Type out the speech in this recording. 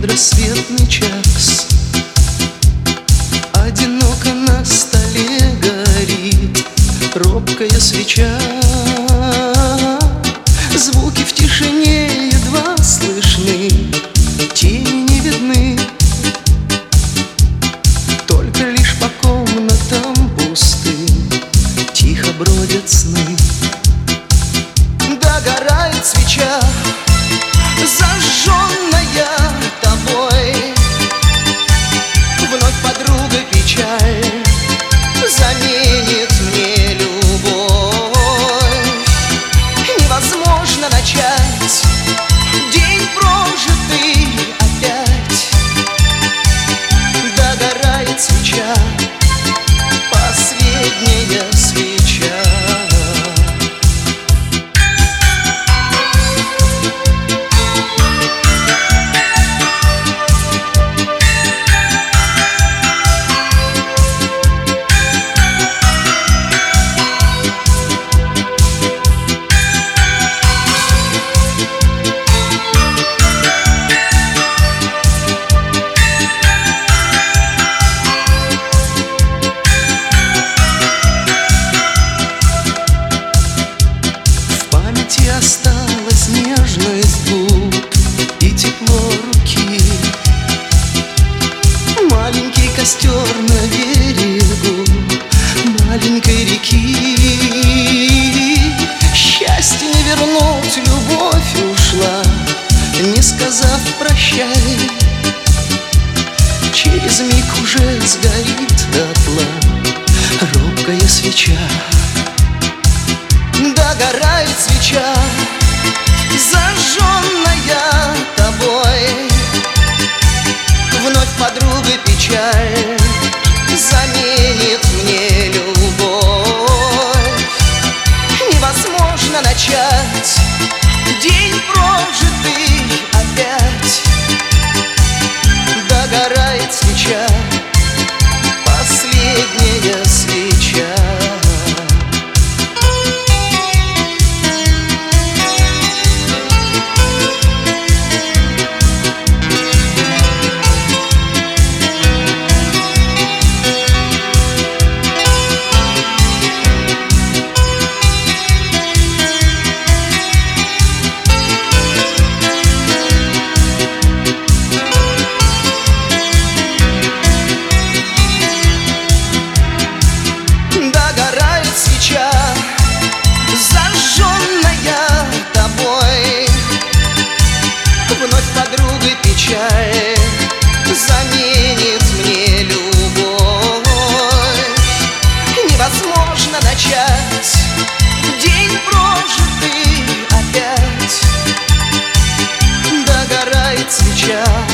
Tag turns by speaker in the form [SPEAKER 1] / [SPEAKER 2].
[SPEAKER 1] предрассветный час. Одиноко на столе горит робкая свеча. Звуки в тишине едва слышны, тени не видны, только лишь по комнатам пустым тихо бродят сны. Догорает свеча, зажженная тобой, вновь подруга печаль заменит мне любовь. Невозможно начать день прожитый опять. Догорает свеча, последняя свеча. Осталась нежность губ и тепло руки. Маленький костер на берегу маленькой реки. Счастье не вернуть, любовь ушла, не сказав прощай. Через миг уже сгорит дотла робкая свеча. Догорает свеча, зажженная тобой, вновь подруга печаль заменит мне любовь. Невозможно начать день прожитый опять. Догорает свеча, последняя свеча. Вновь подруга печаль заменит мне любовь. Невозможно начать день прожитый опять. Догорает свеча,